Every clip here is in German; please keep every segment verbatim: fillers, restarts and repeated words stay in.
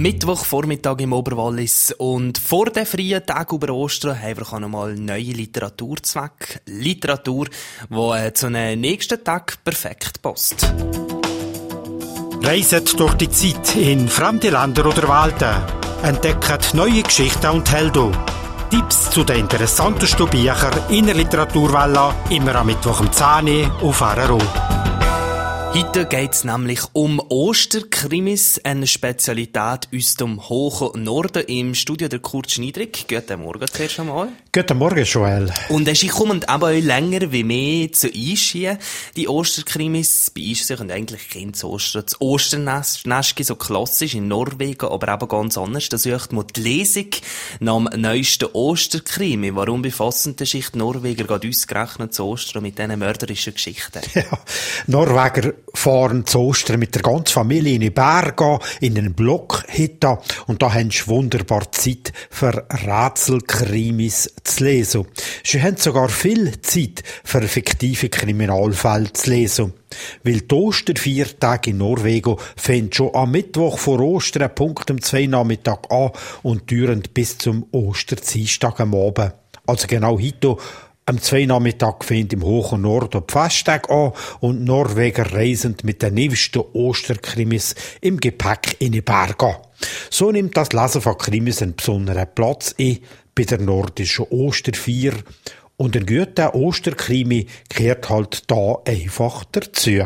Mittwochvormittag im Oberwallis und vor dem freien Tag über Ostern haben wir noch mal neue Literaturzweck. Literatur, die äh, zu einem nächsten Tag perfekt passt. Reiset durch die Zeit in fremde Länder oder Welten. Entdeckt neue Geschichten und Helden. Tipps zu den interessantesten Büchern in der Literaturwelle immer am Mittwoch um zehn Uhr auf R R O. Heute geht es nämlich um Osterkrimis, eine Spezialität aus dem hohen Norden. Im Studio der Kurt Schniedrig. Guten Morgen zuerst einmal. Guten Morgen, Joel. Und es kommt aber auch länger wie mehr zu Eischien. Die Osterkrimis, bei Eischien können eigentlich Kinder zu Ostern. Das Osternest, so klassisch in Norwegen, aber eben ganz anders. Da sucht man die Lesung nach dem neuesten Osterkrimi. Warum befassen sich die Norweger gerade ausgerechnet zu Ostern mit diesen mörderischen Geschichten? Ja, Norweger fahren zu Ostern mit der ganzen Familie in die Berge, in einen Block hinten. Und da haben sie wunderbar Zeit für Rätselkrimis zu lesen. Sie haben sogar viel Zeit für fiktive Kriminalfälle zu lesen. Weil die Osterviertage in Norwegen fängt schon am Mittwoch vor Ostern, Punkt um zwei Nachmittag an und dauern bis zum Osterdienstag am Abend. Also genau heute am zwei Nachmittag fängt im hohen Norden die Festtag an und Norweger reisen mit den neuesten Osterkrimis im Gepäck in die Berge. So nimmt das Lesen von Krimis einen besonderen Platz ein bei der nordischen Osterfeier. Und ein guter Osterkrimi gehört halt da einfach dazu.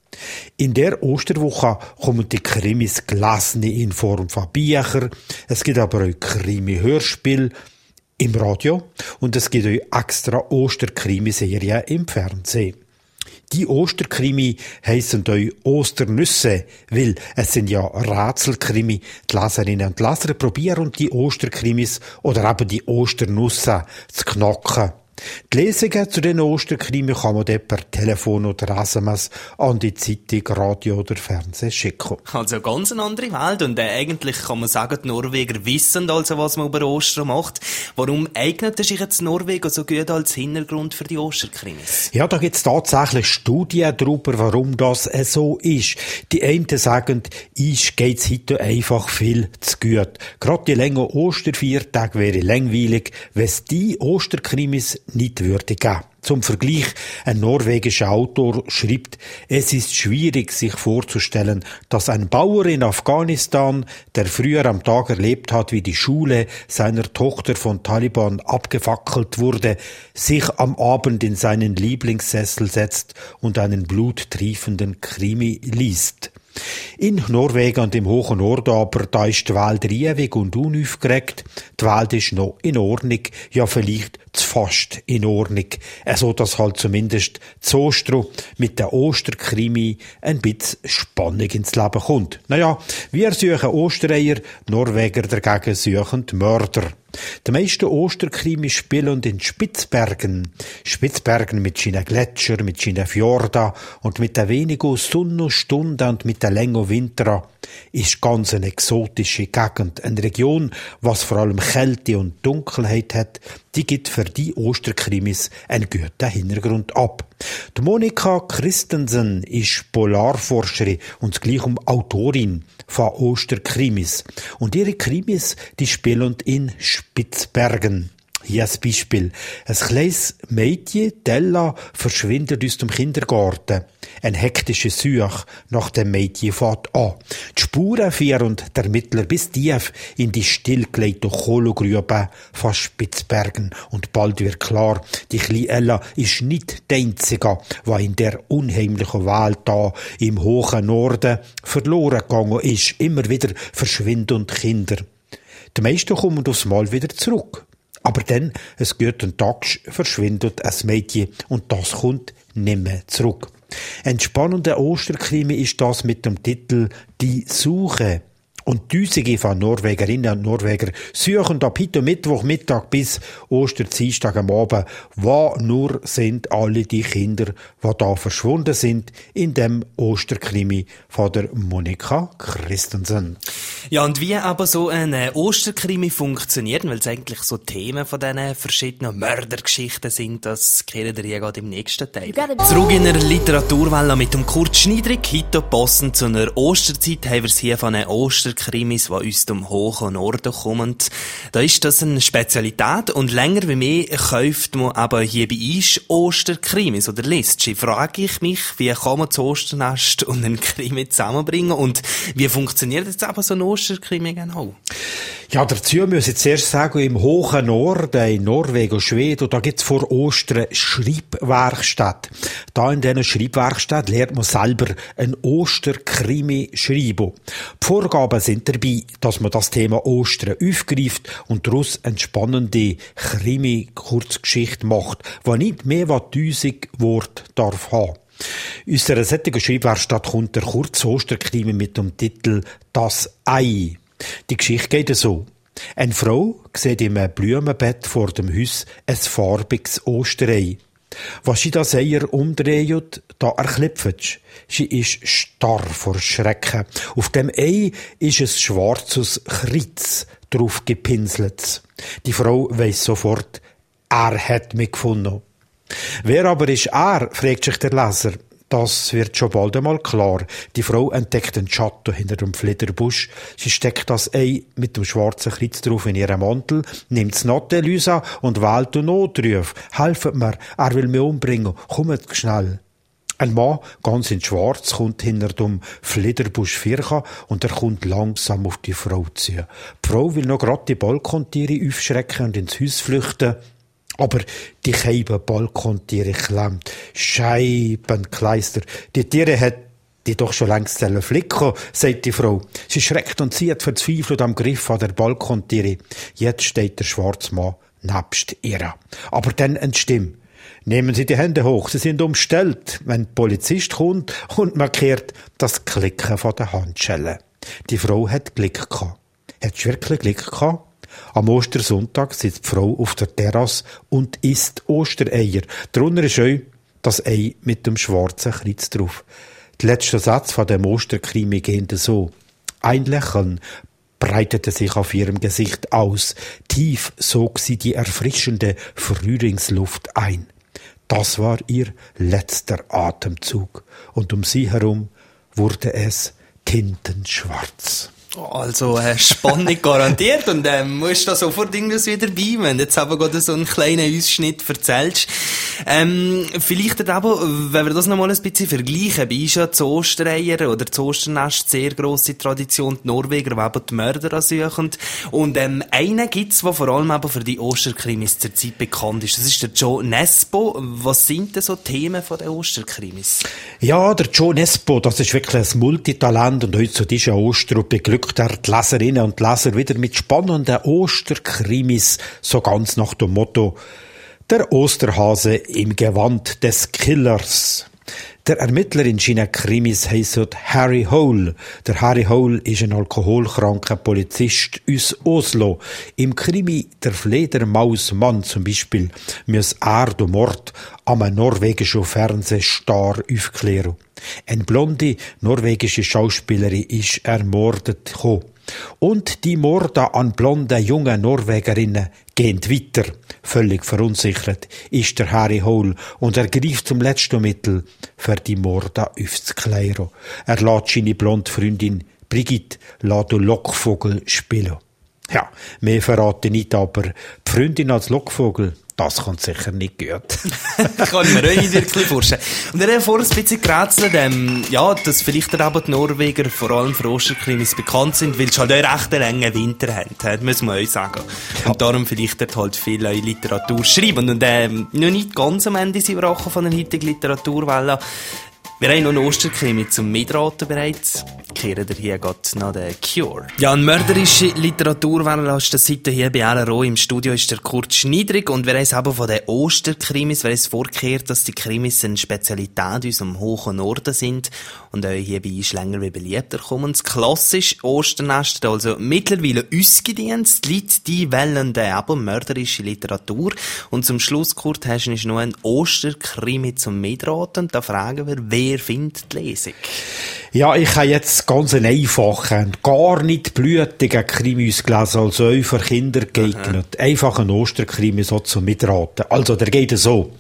In der Osterwoche kommen die Krimis gelesen in Form von Büchern. Es gibt aber auch Krimi-Hörspiel im Radio und es gibt auch extra Osterkrimiserien im Fernsehen. Die Osterkrimi heissen auch Osternüsse, weil es sind ja Rätselkrimi. Die Leserinnen und Leser probieren die Osterkrimis oder eben die Osternüsse zu knacken. Die Lesungen zu den Osterkrimi kann man dort per Telefon oder S M S an die Zeitung, Radio oder Fernsehen schicken. Also ganz eine andere Welt und äh, eigentlich kann man sagen, die Norweger wissen also, was man über Ostern macht. Warum eignet sich jetzt Norwegen so gut als Hintergrund für die Osterkrimis? Ja, da gibt es tatsächlich Studien darüber, warum das so ist. Die einen sagen, uns geht's heute einfach viel zu gut. Gerade die längeren Osterviertage wäre langweilig, wenn es die Osterkrimis nicht würde geben. Zum Vergleich, ein norwegischer Autor schreibt, es ist schwierig, sich vorzustellen, dass ein Bauer in Afghanistan, der früher am Tag erlebt hat, wie die Schule seiner Tochter von Taliban abgefackelt wurde, sich am Abend in seinen Lieblingssessel setzt und einen bluttriefenden Krimi liest. In Norwegen und im hohen Norden aber, da ist die Welt ewig und unaufgeregt. Die Welt ist noch in Ordnung, ja vielleicht zu fast in Ordnung. Also, dass halt zumindest zu Ostern mit der Osterkrimi ein bisschen Spannung ins Leben kommt. Naja, wir suchen Ostereier, Norweger dagegen suchen die Mörder. Die meisten Osterkrimis spielen in Spitzbergen. Spitzbergen mit seinen Gletscher, mit seinen Fjorden und mit den wenigen Sonnenstunden und mit den langen Winter ist ganz eine exotische Gegend. Eine Region, was vor allem Kälte und Dunkelheit hat, die gibt für die Osterkrimis einen guten Hintergrund ab. Die Monika Christensen ist Polarforscherin und gleichum Autorin von Osterkrimis. Und ihre Krimis, die spielen in Spitzbergen. Hier ein Beispiel. Ein kleines Mädchen, Della, verschwindet aus dem Kindergarten. Ein hektische Suche nach dem Mädchen fährt an. Die Spuren führen der Ermittler bis tief in die stillgelegte Kohlegrube von Spitzbergen. Und bald wird klar, die kleine Ella ist nicht die Einzige, die in der unheimlichen Welt da im hohen Norden verloren gegangen ist. Immer wieder verschwinden Kinder. Die meisten kommen aufs Mal wieder zurück. Aber dann, es geht ein Tag, verschwindet ein Mädchen und das kommt nicht mehr zurück. Ein spannender Osterkrimi ist das mit dem Titel Die Suche. Und Tausende von Norwegerinnen und Norweger suchen ab heute Mittwochmittag bis Osterdienstag am Abend, wo nur sind alle die Kinder, die da verschwunden sind, in dem Osterkrimi von der Monika Christensen. Ja, und wie aber so ein Osterkrimi funktioniert, weil es eigentlich so Themen von diesen verschiedenen Mördergeschichten sind, das kehren wir ja gerade im nächsten Teil. Zurück in der Literaturwelle mit dem Kurt Schniedrig. Heute passend zu einer Osterzeit haben wir es hier von einem Osterkrimi Osterkrimis, die uns zum hohen Norden kommen. Da ist das eine Spezialität und länger wie mehr kauft man aber hier bei uns Osterkrimis oder liest. Frage ich mich, wie kann man zu Osternest und einen Krimi zusammenbringen und wie funktioniert jetzt aber so ein Osterkrimi genau? Ja, dazu muss ich zuerst sagen, im hohen Norden, in Norwegen und Schweden, da gibt's vor Ostern Schreibwerkstatt. Da in dieser Schreibwerkstatt lernt man selber ein Osterkrimi schreiben. Die Vorgaben sind dabei, dass man das Thema Ostern aufgreift und daraus eine spannende Krimi-Kurzgeschichte macht, die nicht mehr als tausend Worte darf haben. Aus einer solchen Schreibwerkstatt kommt der kurze Osterkrimi mit dem Titel «Das Ei». Die Geschichte geht so. Eine Frau sieht im Blumenbett vor dem Haus ein farbiges Osterei. Was sie das Eier umdreht, da erklipft. Sie ist starr vor Schrecken. Auf dem Ei ist ein schwarzes Kreuz drauf gepinselt. Die Frau weiss sofort, er hat mich gefunden. Wer aber ist er, fragt sich der Leser. Das wird schon bald einmal klar. Die Frau entdeckt einen Schatten hinter dem Flederbusch. Sie steckt das Ei mit dem schwarzen Kreuz drauf in ihren Mantel, nimmt das Nottelüse und wählt den Notruf. Helfet mir, er will mich umbringen. Kommt schnell. Ein Mann, ganz in Schwarz, kommt hinter dem Flederbusch Fircha und er kommt langsam auf die Frau zu. Die Frau will noch gerade die Balkontiere aufschrecken und ins Haus flüchten. Aber die Scheibe Balkontiere klemmt. Scheibenkleister. Die Tiere hat die doch schon längst flicken, sagt die Frau. Sie schreckt und zieht verzweifelt am Griff an der Balkontiere. Jetzt steht der schwarze Mann nebst ihr. Aber dann eine Stimme. Nehmen Sie die Hände hoch, Sie sind umstellt. Wenn der Polizist kommt und markiert das Klicken von der Handschellen. Die Frau hat Glück gehabt. Hat sie wirklich Glück gehabt? Am Ostersonntag sitzt die Frau auf der Terrasse und isst Ostereier. Darunter ist auch das Ei mit dem schwarzen Kreuz drauf. Der letzte Satz von dem Osterkrimi geht so. Ein Lächeln breitete sich auf ihrem Gesicht aus. Tief sog sie die erfrischende Frühlingsluft ein. Das war ihr letzter Atemzug. Und um sie herum wurde es tintenschwarz. Also, äh, Spannung garantiert und ähm, musst da sofort irgendwas wieder bei, wenn du jetzt aber gerade so einen kleinen Ausschnitt erzählst. Ähm, vielleicht aber, wenn wir das nochmal ein bisschen vergleichen, bei uns ja die Ostereier oder das Osternest sehr grosse Tradition, die Norweger, die eben die Mörder suchen. Und ähm, einen gibt's, der vor allem eben für die Osterkrimis zur Zeit bekannt ist. Das ist der Joe Nesbo. Was sind denn so Themen von den Osterkrimis? Ja, der Joe Nesbo, das ist wirklich ein Multitalent und heute zu dieser Ostern beglückt er die Leserinnen und Leser wieder mit spannenden Osterkrimis, so ganz nach dem Motto «Der Osterhase im Gewand des Killers». Der Ermittler in seinen Krimis heisst Harry Hole. Der Harry Hole ist ein alkoholkranker Polizist aus Oslo. Im Krimi «Der Fledermausmann» zum Beispiel muss er den Mord an einem norwegischen Fernsehstar aufklären. Eine blonde norwegische Schauspielerin ist ermordet gekommen. Und die Morde an blonden jungen Norwegerinnen gehen weiter. Völlig verunsichert ist der Harry Hole und er greift zum letzten Mittel für die Morde aufzuklären. Er lässt seine blonde Freundin Brigitte den Lockvogel spielen. Ja, mehr verrate ich nicht, aber die Freundin als Lockvogel, das kommt sicher nicht gut. Kann ich mir auch nicht wirklich vorstellen. Und er hat vorhin ein bisschen gerätselt, ähm, ja, dass vielleicht aber die Norweger vor allem für Osterkrimis bekannt sind, weil sie halt auch recht einen langen Winter haben, das muss man auch sagen. Ja. Und darum vielleicht dort halt viel Literatur schreiben. Und ähm, noch nicht ganz am Ende sind wir auch von der heutigen Literaturwelle. Wir haben noch einen Osterkrimi zum Mitraten bereits. Kehren wir hier gerade noch den Cure. Ja, eine mörderische Literaturwelle aus der Seite hier bei L R O. Im Studio ist der Kurt Schniedrig und wir haben es eben von den Osterkrimis, wir haben es vorgekehrt, dass die Krimis eine Spezialität in unserem hohen Norden sind und auch hier bei uns länger wie beliebter kommen. Das klassische Osternest, also mittlerweile ausgedient, die Leute, die wollen eben mörderische Literatur. Und zum Schluss, Kurt, hast du noch einen Osterkrimi zum Mitraten und da fragen wir, wer findet die Lesung? Ja, ich habe jetzt ganz einen einfachen, gar nicht blütigen Krimi gelesen, also auch für Kinder geeignet. Aha. Einfach ein Osterkrimi so zum Mitraten. Also, der geht so.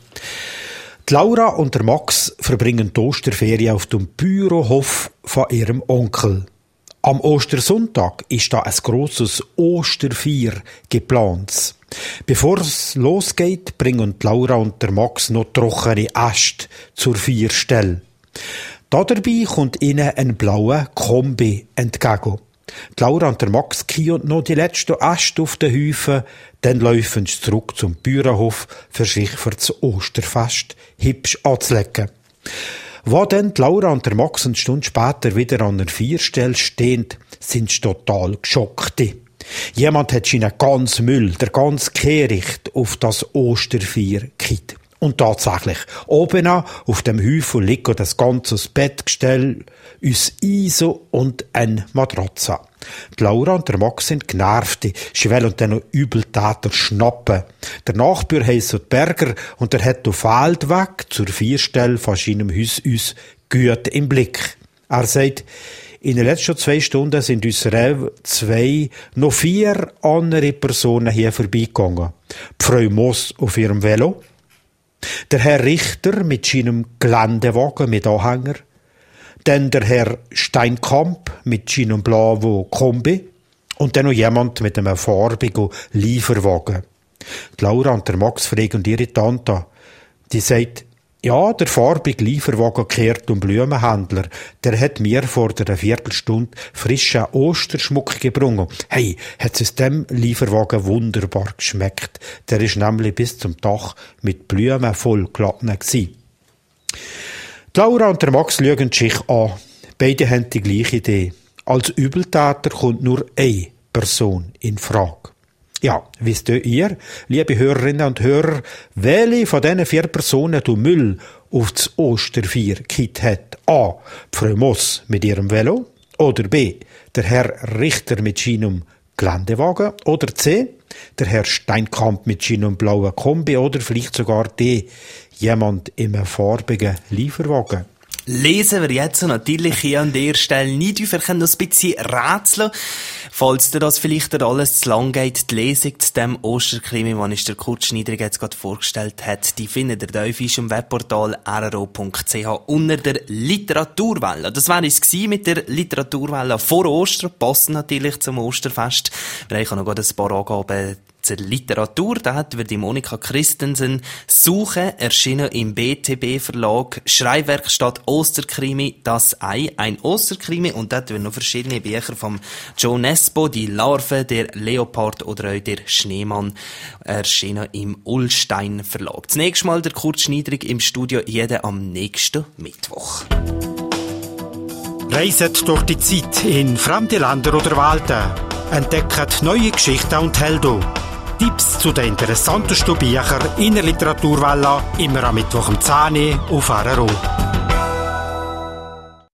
Die Laura und der Max verbringen die Osterferien auf dem Bürohof von ihrem Onkel. Am Ostersonntag ist da ein grosses Osterfeier geplant. Bevor es losgeht, bringen Laura und der Max noch trockene Äste zur Feierstelle. Dabei kommt ihnen ein blauer Kombi entgegen. Die Laura und der Max kiehen noch die letzten Äste auf den Häufen, dann laufen sie zurück zum Bauernhof, für sich für das Osterfest hübsch anzulegen. Wo dann die Laura und der Max eine Stunde später wieder an der Feierstelle stehen, sind sie total geschockt. Jemand hat ihnen ganz Müll, der ganze Kehricht auf das Osterfeier gekippt. Und tatsächlich, oben auf dem Häufel liegt das ganze Bettgestell, uns Eisen und eine Matratze. Die Laura und der Max sind genervt, sie wollen dann noch Übeltäter schnappen. Der Nachbar heisst Berger und er hat auf Feldweg zur Feierstelle von seinem Haus uns gut im Blick. Er sagt, in den letzten zwei Stunden sind uns zwei, noch vier andere Personen hier vorbeigegangen. Die Frau Moss auf ihrem Velo, der Herr Richter mit seinem Geländewagen mit Anhänger, dann der Herr Steinkamp mit seinem blauen Kombi und dann noch jemand mit einem farbigen Lieferwagen. Die Laura und der Max fragen ihre Tante. Die sagt, ja, der farbige Lieferwagen kehrt um Blumenhändler. Der hat mir vor einer Viertelstunde frischen Osterschmuck gebrungen. Hey, hat es dem Lieferwagen wunderbar geschmeckt. Der ist nämlich bis zum Dach mit Blumen vollgeladen gsi. Laura und der Max schauen sich an. Beide haben die gleiche Idee. Als Übeltäter kommt nur eine Person in Frage. Ja, wisst ihr, liebe Hörerinnen und Hörer, welche von diesen vier Personen du Müll auf das Osterfeier gekippt hat? A. Frau Moss mit ihrem Velo. Oder B. Der Herr Richter mit seinem Geländewagen. Oder C. Der Herr Steinkamp mit seinem blauen Kombi. Oder vielleicht sogar D. Jemand in einem farbigen Lieferwagen. Lesen wir jetzt natürlich hier an der Stelle nicht. Wir können noch ein bisschen rätseln. Falls dir das vielleicht alles zu lang geht, die Lesung zu dem Osterkrimi, den ich der Kurt Schneider jetzt gerade vorgestellt hat, die findet ihr da auf unserem Webportal r r o punkt c h unter der Literaturwelle. Das war es mit der Literaturwelle vor Ostern, passend natürlich zum Osterfest. Wir haben noch ein paar Angaben zur Literatur. Da hat wir die Monika Christensen Suche, erschienen im B T B Verlag, Schreibwerkstatt Osterkrimi, das Ei, ein Osterkrimi, und da hat wir noch verschiedene Bücher vom Joe Nesbo, die Larve, der Leopard oder auch der Schneemann, erschienen im Ullstein Verlag. Das nächste Mal der Kurt Schneiderig im Studio, jeden am nächsten Mittwoch. Reiset durch die Zeit in fremde Länder oder Welten. Entdeckt neue Geschichten und Helden. Tipps zu den interessantesten Büchern in der Literaturwelle immer am Mittwoch um zehn Uhr auf R R O.